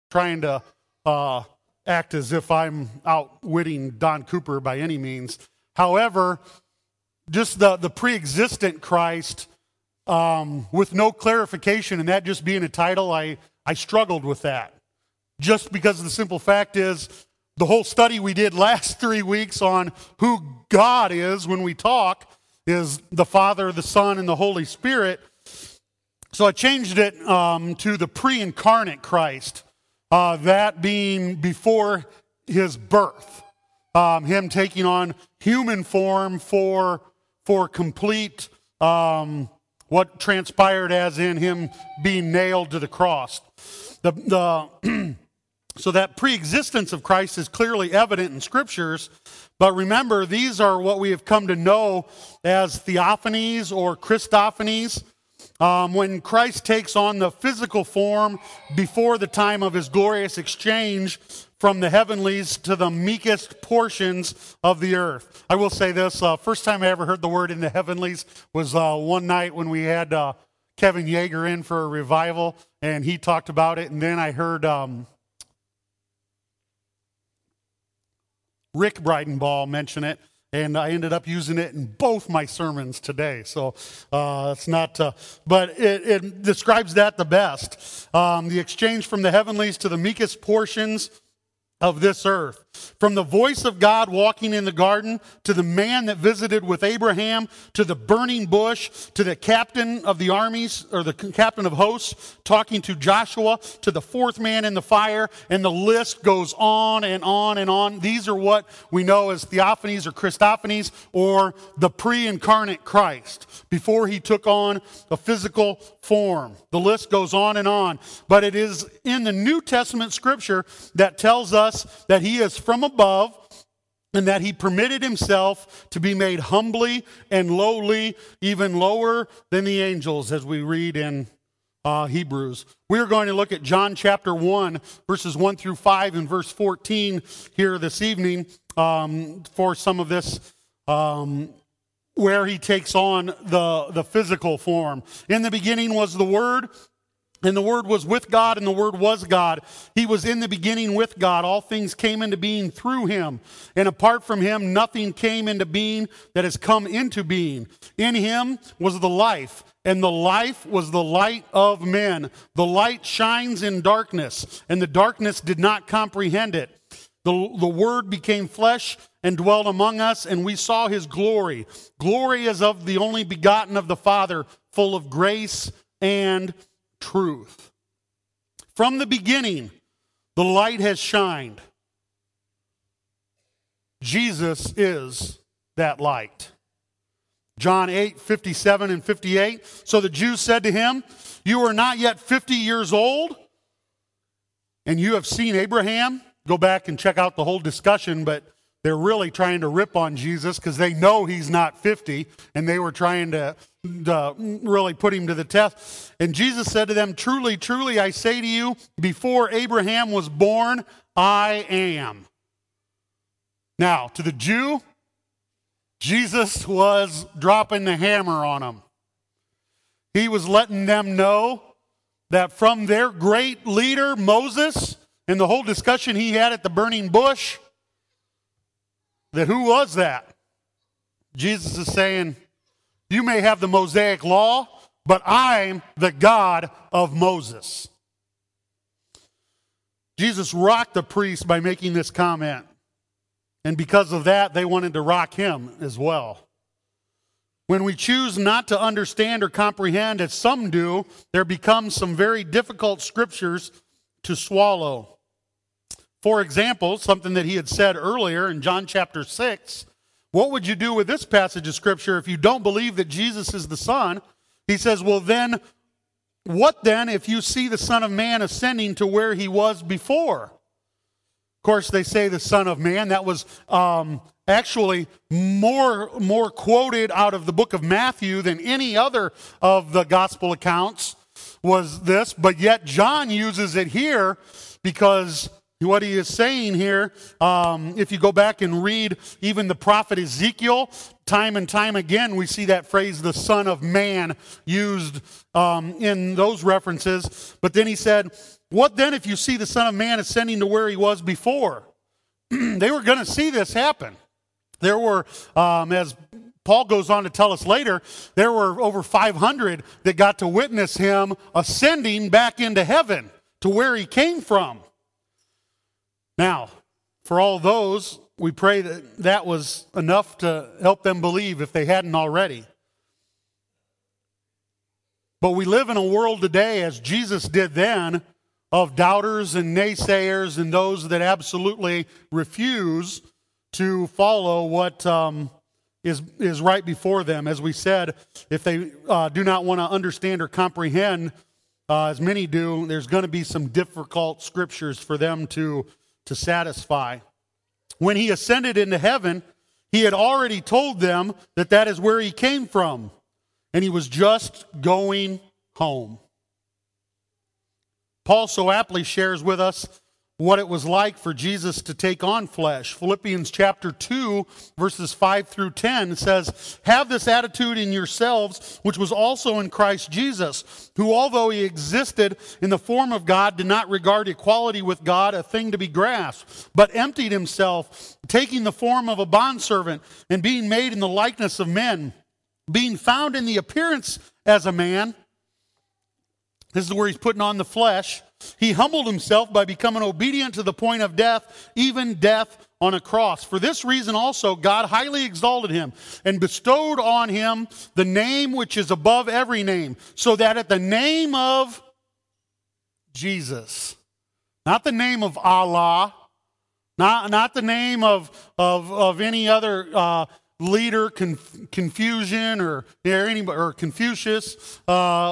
trying to act as if I'm outwitting Don Cooper by any means. However, just the pre-existent Christ with no clarification, and that just being a title, I struggled with that. Just because the simple fact is, the whole study we did last 3 weeks on who God is when we talk is the Father, the Son, and the Holy Spirit. So I changed it to the pre-incarnate Christ, that being before his birth, him taking on human form for complete what transpired as in him being nailed to the cross. So that pre-existence of Christ is clearly evident in scriptures, but remember, these are what we have come to know as theophanies or Christophanies. When Christ takes on the physical form before the time of his glorious exchange from the heavenlies to the meekest portions of the earth. I will say this, first time I ever heard the word in the heavenlies was one night when we had Kevin Yeager in for a revival, and he talked about it, and then I heard Rick Bridenbaugh mention it, and I ended up using it in both my sermons today. So it's not, but it describes that the best. The exchange from the heavenlies to the meekest portions of this earth. From the voice of God walking in the garden, to the man that visited with Abraham, to the burning bush, to the captain of the armies, or the captain of hosts, talking to Joshua, to the fourth man in the fire, and the list goes on and on and on. These are what we know as theophanies or Christophanies, or the pre-incarnate Christ, before he took on a physical form. The list goes on and on. But it is in the New Testament scripture that tells us that he is from above, and that he permitted himself to be made humbly and lowly, even lower than the angels, as we read in Hebrews. We're going to look at John chapter 1, verses 1 through 5 and verse 14 here this evening for some of this where he takes on the physical form. In the beginning was the Word, and the Word was with God, and the Word was God. He was in the beginning with God. All things came into being through him. And apart from him, nothing came into being that has come into being. In him was the life, and the life was the light of men. The light shines in darkness, and the darkness did not comprehend it. The Word became flesh and dwelt among us, and we saw his glory. Glory as of the only begotten of the Father, full of grace and truth. From the beginning, the light has shined. Jesus is that light. John 8:57 and 58. So the Jews said to him, "You are not yet 50 years old, and you have seen Abraham?" Go back and check out the whole discussion, but they're really trying to rip on Jesus because they know he's not 50, and they were trying to really put him to the test. And Jesus said to them, "Truly, truly, I say to you, before Abraham was born, I am." Now, to the Jew, Jesus was dropping the hammer on them. He was letting them know that from their great leader, Moses, and the whole discussion he had at the burning bush, that who was that? Jesus is saying, you may have the Mosaic law, but I'm the God of Moses. Jesus rocked the priests by making this comment. And because of that, they wanted to rock him as well. When we choose not to understand or comprehend, as some do, there becomes some very difficult scriptures to swallow. For example, something that he had said earlier in John chapter 6, what would you do with this passage of Scripture if you don't believe that Jesus is the Son? He says, well then, what then if you see the Son of Man ascending to where he was before? Of course, they say the Son of Man. That was actually more quoted out of the book of Matthew than any other of the gospel accounts was this. But yet John uses it here because what he is saying here, if you go back and read even the prophet Ezekiel, time and time again, we see that phrase, the Son of Man, used in those references. But then he said, what then if you see the Son of Man ascending to where he was before? They were going to see this happen. There were, as Paul goes on to tell us later, there were over 500 that got to witness him ascending back into heaven to where he came from. Now, for all those, we pray that that was enough to help them believe if they hadn't already. But we live in a world today, as Jesus did then, of doubters and naysayers and those that absolutely refuse to follow what is right before them. As we said, if they do not want to understand or comprehend, as many do, there's going to be some difficult scriptures for them to satisfy. When he ascended into heaven, he had already told them that that is where he came from, and he was just going home. Paul so aptly shares with us what it was like for Jesus to take on flesh. Philippians chapter 2, verses 5 through 10 says, "Have this attitude in yourselves, which was also in Christ Jesus, who although he existed in the form of God, did not regard equality with God a thing to be grasped, but emptied himself, taking the form of a bondservant, and being made in the likeness of men, being found in the appearance as a man." This is where he's putting on the flesh. "He humbled himself by becoming obedient to the point of death, even death on a cross. For this reason also God highly exalted him and bestowed on him the name which is above every name, so that at the name of Jesus," not the name of Allah, not the name of any other leader, Confucian or Confucius,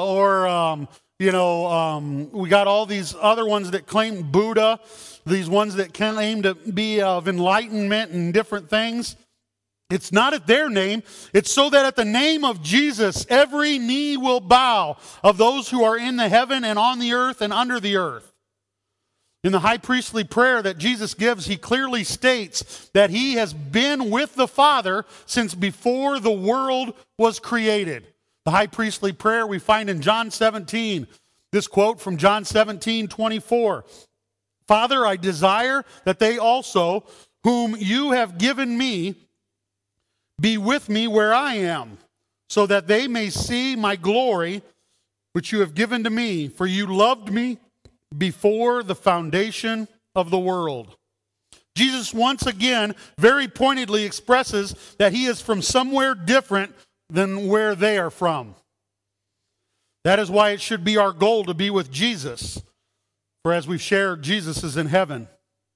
we got all these other ones that claim Buddha, these ones that claim to be of enlightenment and different things. It's not at their name. It's so that at the name of Jesus, every knee will bow, of those who are in the heaven and on the earth and under the earth. In the high priestly prayer that Jesus gives, he clearly states that he has been with the Father since before the world was created. The high priestly prayer we find in John 17. This quote from John 17:24. "Father, I desire that they also, whom you have given me, be with me where I am, so that they may see my glory, which you have given to me. For you loved me before the foundation of the world." Jesus once again very pointedly expresses that he is from somewhere different than where they are from. That is why it should be our goal to be with Jesus. For as we've shared, Jesus is in heaven.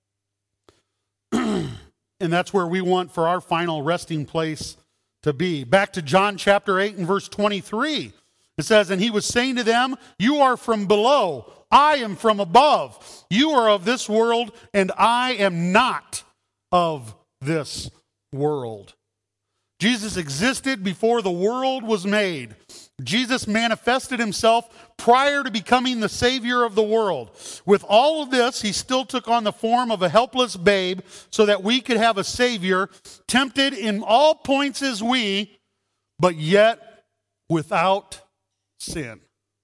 And that's where we want for our final resting place to be. Back to John chapter 8 and verse 23. It says, "And he was saying to them, you are from below, I am from above. You are of this world, and I am not of this world." Jesus existed before the world was made. Jesus manifested himself prior to becoming the Savior of the world. With all of this, he still took on the form of a helpless babe so that we could have a Savior, tempted in all points as we, but yet without sin.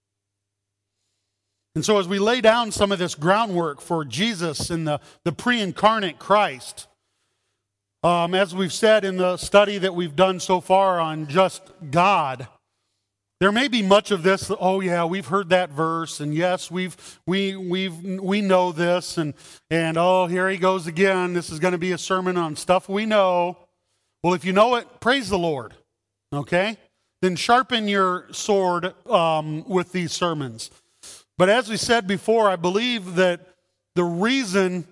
And so as we lay down some of this groundwork for Jesus and the pre-incarnate Christ, as we've said in the study that we've done so far on just God, there may be much of this, oh yeah, we've heard that verse, and yes, we know this, and oh, here he goes again. This is going to be a sermon on stuff we know. Well, if you know it, praise the Lord, okay? Then sharpen your sword with these sermons. But as we said before, I believe that the reason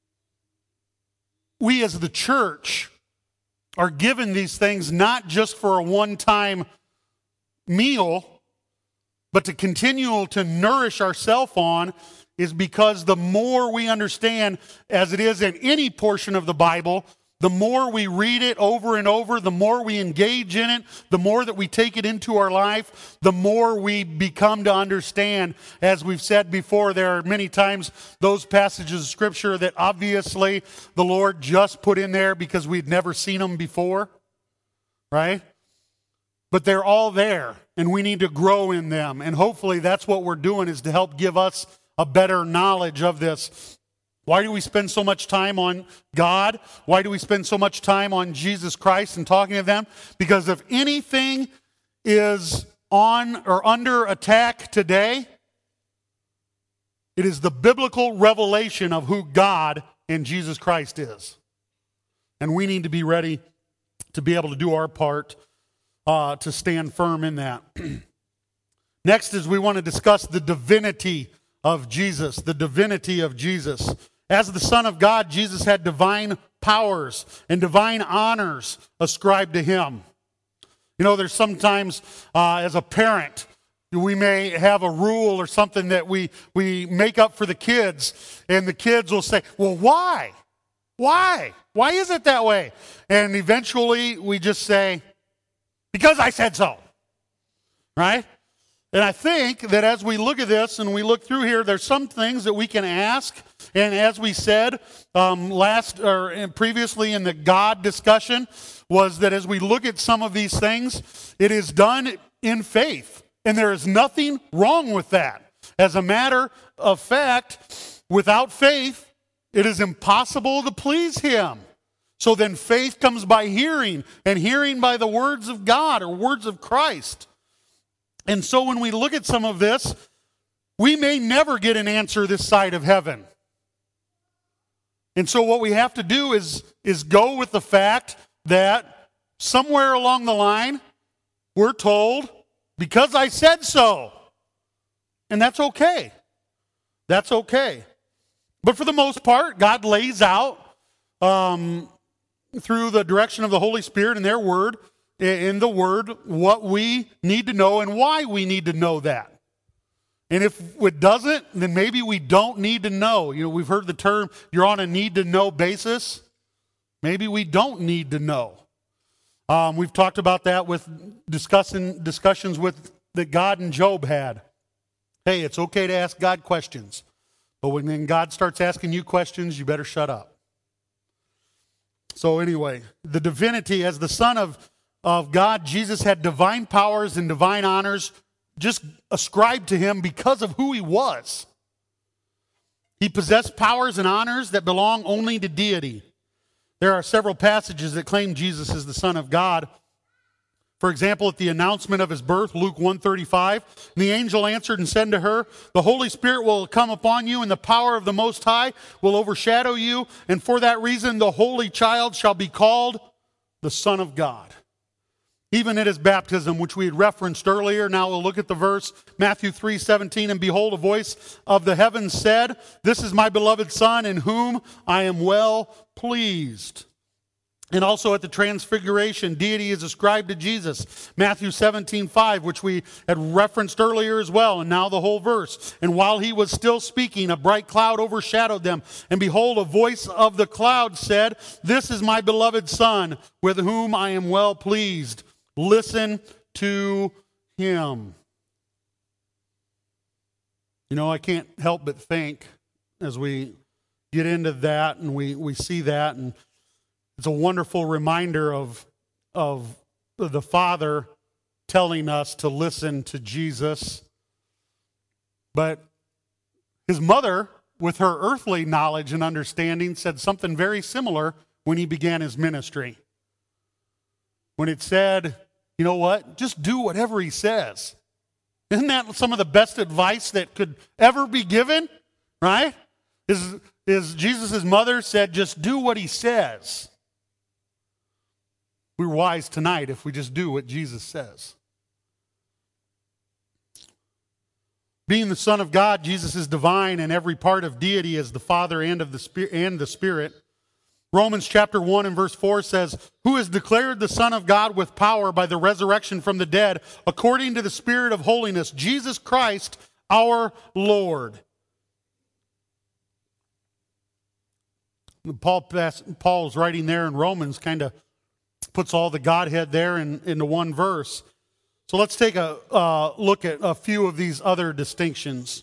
we as the church are given these things not just for a one-time meal, but to continue to nourish ourselves on, is because the more we understand, as it is in any portion of the Bible, the more we read it over and over, the more we engage in it, the more that we take it into our life, the more we become to understand. As we've said before, there are many times those passages of Scripture that obviously the Lord just put in there because we'd never seen them before, right? But they're all there, and we need to grow in them. And hopefully that's what we're doing, is to help give us a better knowledge of this. Why do we spend so much time on God? Why do we spend so much time on Jesus Christ and talking of them? Because if anything is on or under attack today, it is the biblical revelation of who God and Jesus Christ is. And we need to be ready to be able to do our part to stand firm in that. Next is we want to discuss the divinity of Jesus, the divinity of Jesus. As the Son of God, Jesus had divine powers and divine honors ascribed to him. You know, there's sometimes as a parent, we may have a rule or something that we make up for the kids, and the kids will say, well, why? Why? Why is it that way? And eventually we just say, because I said so. Right? And I think that as we look at this and we look through here, there's some things that we can ask. And as we said previously in the God discussion, was that as we look at some of these things, it is done in faith. And there is nothing wrong with that. As a matter of fact, without faith, it is impossible to please him. So then faith comes by hearing, and hearing by the words of God or words of Christ. And so when we look at some of this, we may never get an answer this side of heaven. And so what we have to do is go with the fact that somewhere along the line, we're told, because I said so. And that's okay. That's okay. But for the most part, God lays out through the direction of the Holy Spirit and their word, in the word, what we need to know and why we need to know that. And if it doesn't, then maybe we don't need to know. You know, we've heard the term, you're on a need-to-know basis. Maybe we don't need to know. We've talked about that with discussions with that God and Job had. Hey, it's okay to ask God questions. But when God starts asking you questions, you better shut up. So anyway, the divinity, as the Son of God, Jesus had divine powers and divine honors just ascribed to him because of who he was. He possessed powers and honors that belong only to deity. There are several passages that claim Jesus is the Son of God. For example, at the announcement of his birth, Luke 1:35, the angel answered and said to her, the Holy Spirit will come upon you, and the power of the Most High will overshadow you, and for that reason the Holy Child shall be called the Son of God. Even at his baptism, which we had referenced earlier, now we'll look at the verse, Matthew 3:17, and behold, a voice of the heavens said, this is my beloved Son, in whom I am well pleased. And also at the transfiguration, deity is ascribed to Jesus. Matthew 17:5, which we had referenced earlier as well, and now the whole verse. And while he was still speaking, a bright cloud overshadowed them. And behold, a voice of the cloud said, this is my beloved Son, with whom I am well pleased. Listen to him. You know, I can't help but think as we get into that and we see that, and it's a wonderful reminder of the Father telling us to listen to Jesus. But his mother, with her earthly knowledge and understanding, said something very similar when he began his ministry. When it said, you know what, just do whatever he says. Isn't that some of the best advice that could ever be given? Right? Is Jesus' mother said, just do what he says. We're wise tonight if we just do what Jesus says. Being the Son of God, Jesus is divine, and every part of deity is the Father and of the Spirit. Romans chapter 1 and verse 4 says, who has declared the Son of God with power by the resurrection from the dead, according to the Spirit of holiness, Jesus Christ our Lord. Paul's writing there in Romans kind of puts all the Godhead there into one verse. So let's take a look at a few of these other distinctions.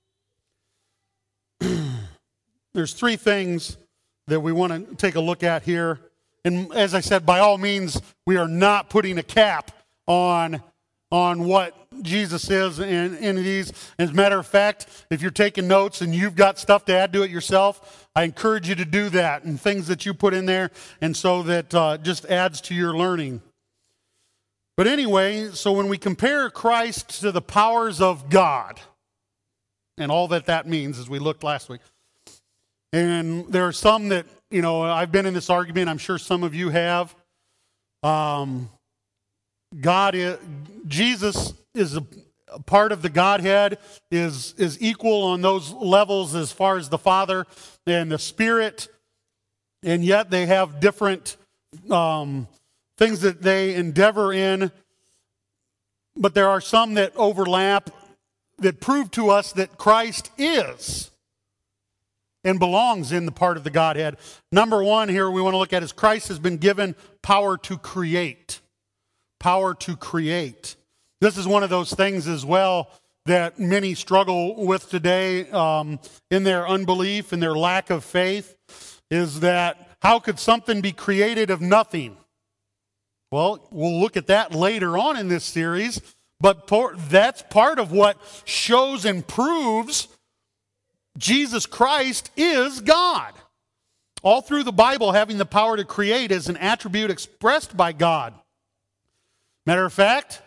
There's three things that we want to take a look at here. And as I said, by all means, we are not putting a cap on on what Jesus is in these. As a matter of fact, if you're taking notes and you've got stuff to add to it yourself, I encourage you to do that and things that you put in there, and so that just adds to your learning. But anyway, so when we compare Christ to the powers of God, and all that that means, as we looked last week, and there are some that, I've been in this argument, I'm sure some of you have. Jesus is a part of the Godhead, is equal on those levels as far as the Father and the Spirit, and yet they have different things that they endeavor in. But there are some that overlap that prove to us that Christ is and belongs in the part of the Godhead. Number one here we want to look at is Christ has been given power to create. Power to create. This is one of those things as well that many struggle with today in their unbelief and their lack of faith, is that how could something be created of nothing? Well, we'll look at that later on in this series, but that's part of what shows and proves Jesus Christ is God. All through the Bible, having the power to create is an attribute expressed by God. Matter of fact,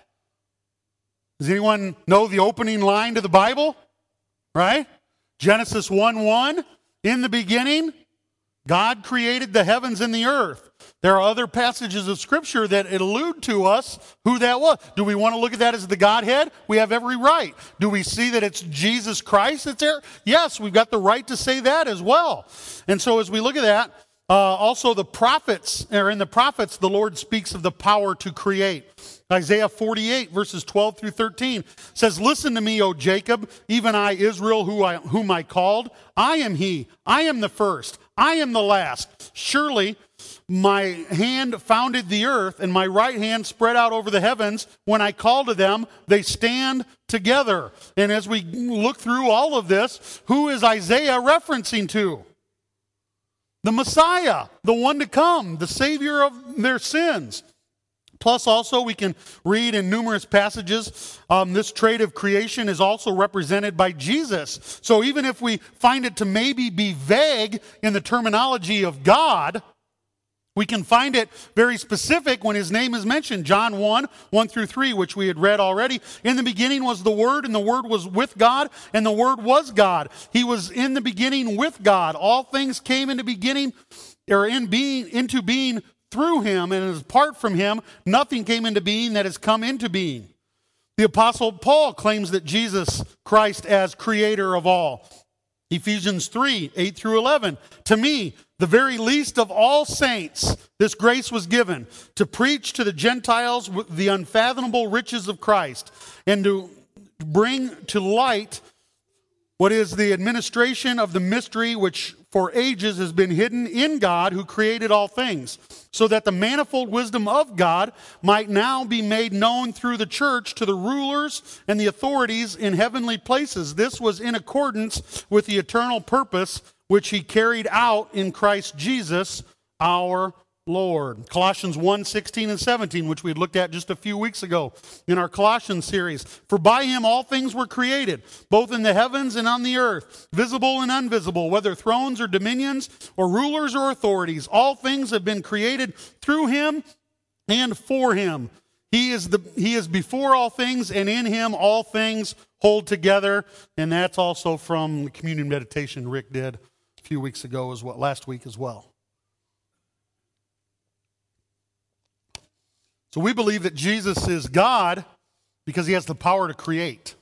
does anyone know the opening line to the Bible? Right? Genesis 1:1, in the beginning, God created the heavens and the earth. There are other passages of Scripture that allude to us who that was. Do we want to look at that as the Godhead? We have every right. Do we see that it's Jesus Christ that's there? Yes, we've got the right to say that as well. And so as we look at that, also the prophets, or in the prophets, the Lord speaks of the power to create. Isaiah 48, verses 12 through 13 says, "Listen to me, O Jacob, even I, Israel, whom I called. I am he. I am the first. I am the last. Surely my hand founded the earth, and my right hand spread out over the heavens. When I call to them, they stand together." And as we look through all of this, who is Isaiah referencing to? The Messiah, the one to come, the Savior of their sins. Plus also we can read in numerous passages, this trait of creation is also represented by Jesus. So even if we find it to maybe be vague in the terminology of God, we can find it very specific when his name is mentioned. John 1 through 3, which we had read already. In the beginning was the Word, and the Word was with God, and the Word was God. He was in the beginning with God. All things came into being through him, and apart from him, nothing came into being that has come into being. The Apostle Paul claims that Jesus Christ as creator of all. Ephesians 3, 8 through 11. "To me, the very least of all saints, this grace was given, to preach to the Gentiles the unfathomable riches of Christ, and to bring to light what is the administration of the mystery which for ages has been hidden in God who created all things, so that the manifold wisdom of God might now be made known through the church to the rulers and the authorities in heavenly places. This was in accordance with the eternal purpose which he carried out in Christ Jesus our Lord." Colossians 1, 16 and 17, which we looked at just a few weeks ago in our Colossians series. "For by him all things were created, both in the heavens and on the earth, visible and invisible, whether thrones or dominions or rulers or authorities. All things have been created through him and for him. He is before all things, and in him all things hold together." And that's also from the communion meditation Rick did a few weeks ago, last week as well. So we believe that Jesus is God because he has the power to create.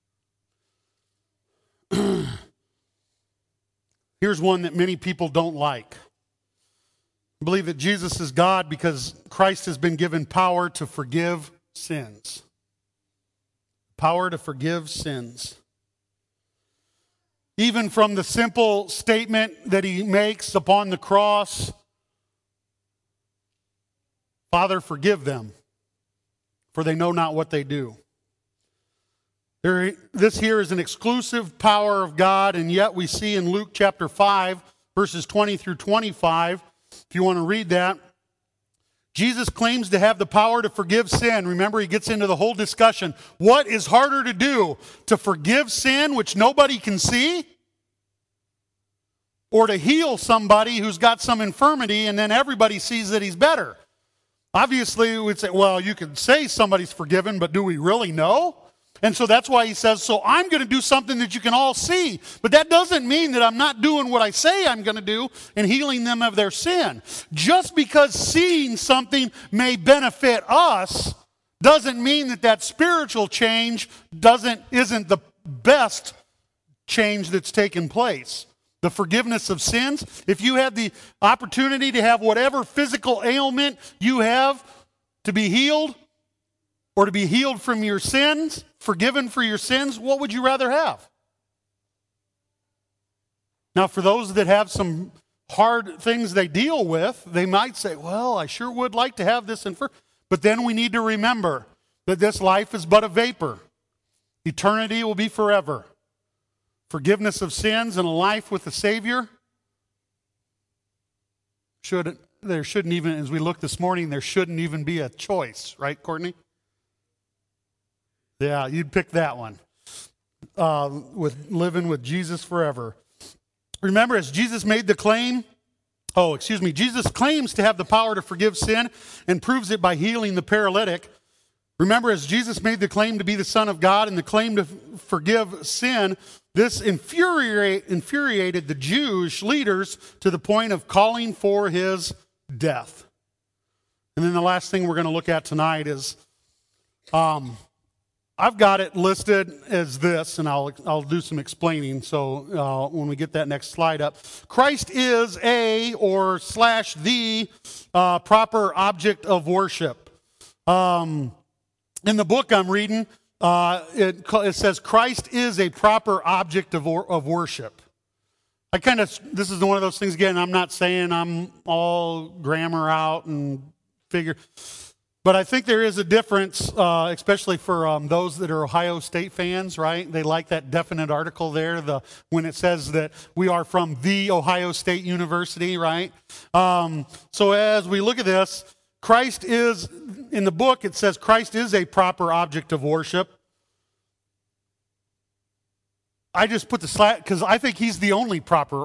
Here's one that many people don't like. I believe that Jesus is God because Christ has been given power to forgive sins. Power to forgive sins. Even from the simple statement that he makes upon the cross, "Father, forgive them, for they know not what they do." This here is an exclusive power of God, and yet we see in Luke chapter 5, verses 20 through 25, if you want to read that, Jesus claims to have the power to forgive sin. Remember, he gets into the whole discussion. What is harder to do? To forgive sin, which nobody can see? Or to heal somebody who's got some infirmity and then everybody sees that he's better? Obviously, we'd say, well, you can say somebody's forgiven, but do we really know? And so that's why he says, so I'm going to do something that you can all see. But that doesn't mean that I'm not doing what I say I'm going to do and healing them of their sin. Just because seeing something may benefit us doesn't mean that that spiritual change isn't the best change that's taken place. The forgiveness of sins. If you had the opportunity to have whatever physical ailment you have to be healed, or to be healed from your sins, forgiven for your sins, what would you rather have? Now, for those that have some hard things they deal with, they might say, well, I sure would like to have this. But then we need to remember that this life is but a vapor. Eternity will be forever. Forgiveness of sins and a life with the Savior there shouldn't even, as we look this morning, there shouldn't even be a choice, right, Courtney? Yeah, you'd pick that one. With living with Jesus forever. Remember, as Jesus made the claim, Jesus claims to have the power to forgive sin and proves it by healing the paralytic. Remember, as Jesus made the claim to be the Son of God and the claim to forgive sin, this infuriated the Jewish leaders to the point of calling for his death. And then the last thing we're going to look at tonight is, I've got it listed as this, and I'll do some explaining. So when we get that next slide up, Christ is the proper object of worship. In the book I'm reading, it says Christ is a proper object of worship. This is one of those things, again, I'm not saying I'm all grammar out and figure, but I think there is a difference, especially for those that are Ohio State fans, right? They like that definite article there, when it says that we are from the Ohio State University, right? So as we look at this, Christ is, in the book, it says Christ is a proper object of worship. I just put the slide because I think he's the only proper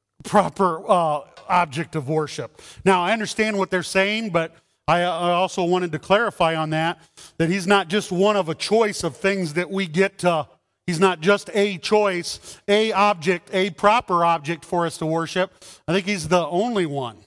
object of worship. Now, I understand what they're saying, but I also wanted to clarify on that he's not just one of a choice of things that we get to. He's not just a choice, a object, a proper object for us to worship. I think he's the only one.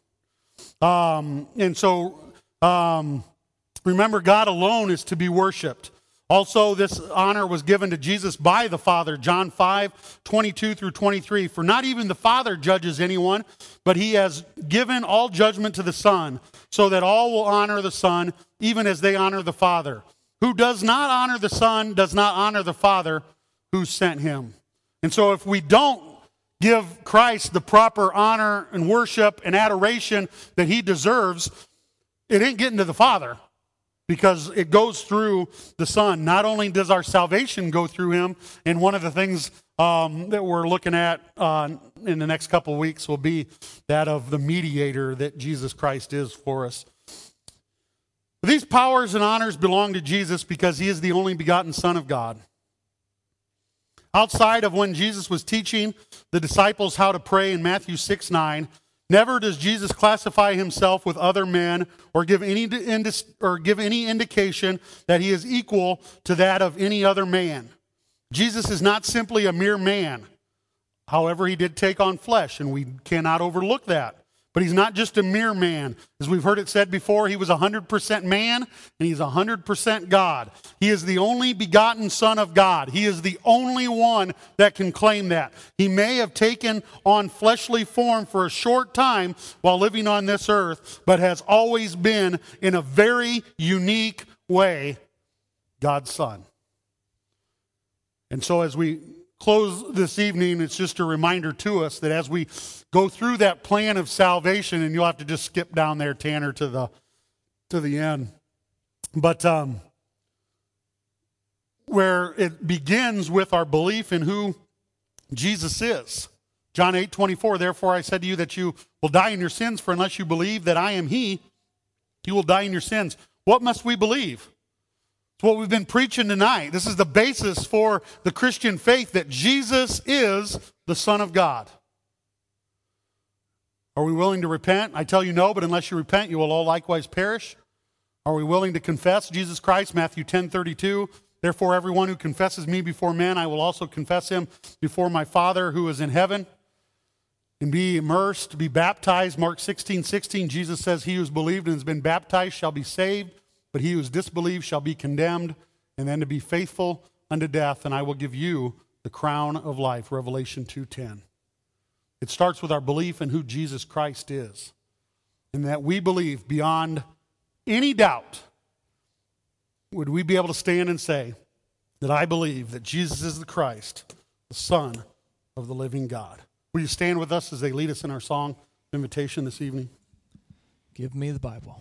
Remember, God alone is to be worshiped. Also, this honor was given to Jesus by the Father, John 5:22-23. For not even the Father judges anyone, but he has given all judgment to the Son, so that all will honor the Son, even as they honor the Father. Who does not honor the Son does not honor the Father who sent him. And so if we don't give Christ the proper honor and worship and adoration that he deserves, it ain't getting to the Father. Because it goes through the Son. Not only does our salvation go through him, and one of the things that we're looking at in the next couple of weeks will be that of the mediator that Jesus Christ is for us. These powers and honors belong to Jesus because he is the only begotten Son of God. Outside of when Jesus was teaching the disciples how to pray in Matthew 6:9, never does Jesus classify himself with other men or give any indication that he is equal to that of any other man. Jesus is not simply a mere man. However, he did take on flesh, and we cannot overlook that. But he's not just a mere man. As we've heard it said before, he was 100% man, and he's 100% God. He is the only begotten Son of God. He is the only one that can claim that. He may have taken on fleshly form for a short time while living on this earth, but has always been, in a very unique way, God's Son. And so as we close this evening, it's just a reminder to us that as we go through that plan of salvation, and you'll have to just skip down there, Tanner, to the end. But where it begins with our belief in who Jesus is. John 8:24, therefore I said to you that you will die in your sins, for unless you believe that I am he, He will die in your sins. What must we believe? It's what we've been preaching tonight. This is the basis for the Christian faith, that Jesus is the Son of God. Are we willing to repent? I tell you no, but unless you repent, you will all likewise perish. Are we willing to confess Jesus Christ? Matthew 10:32. Therefore, everyone who confesses me before men, I will also confess him before my Father who is in heaven. And be immersed, be baptized. Mark 16:16, Jesus says, he who has believed and has been baptized shall be saved, but he who has disbelieved shall be condemned. And then to be faithful unto death, and I will give you the crown of life. Revelation 2:10. It starts with our belief in who Jesus Christ is, and that we believe beyond any doubt. Would we be able to stand and say that I believe that Jesus is the Christ, the Son of the living God? Will you stand with us as they lead us in our song of invitation this evening? Give me the Bible.